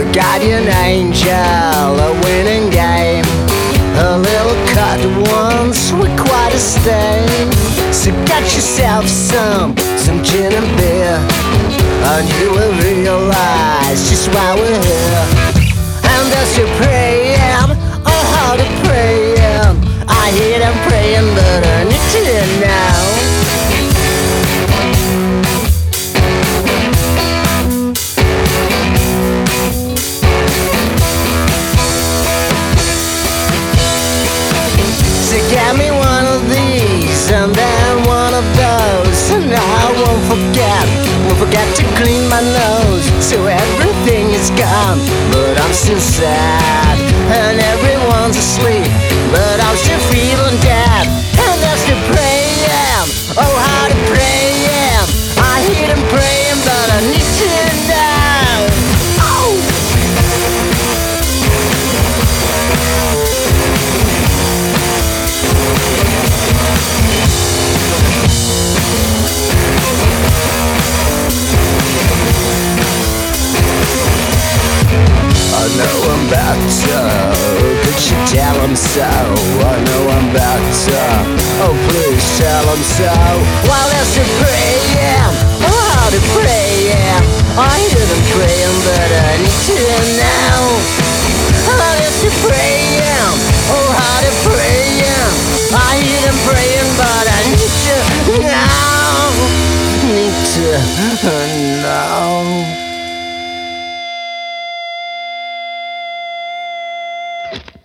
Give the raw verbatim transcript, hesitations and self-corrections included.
guardian angel, a winning game. A little cut once with quite a stain. So get yourself some, some gin and beer, and you will realize just why we're here. And as you're praying, oh how to pray, I hear them praying, but I need to know. Get me one of these and then one of those, and I won't forget, won't forget to clean my nose. So everything is gone, but I'm still sad, and everyone's asleep, but I'm still feeling dead. And that's the praying, oh how to praying, I hear them praying, but I need to know. Oh! I know I'm better, could you tell them so? I know I'm better, oh please tell them so. While there's a praying, oh how to praying, I hear them praying, but I need to know. Oh there's a praying, oh how to praying, I hear them praying, but I need to know. Need to know.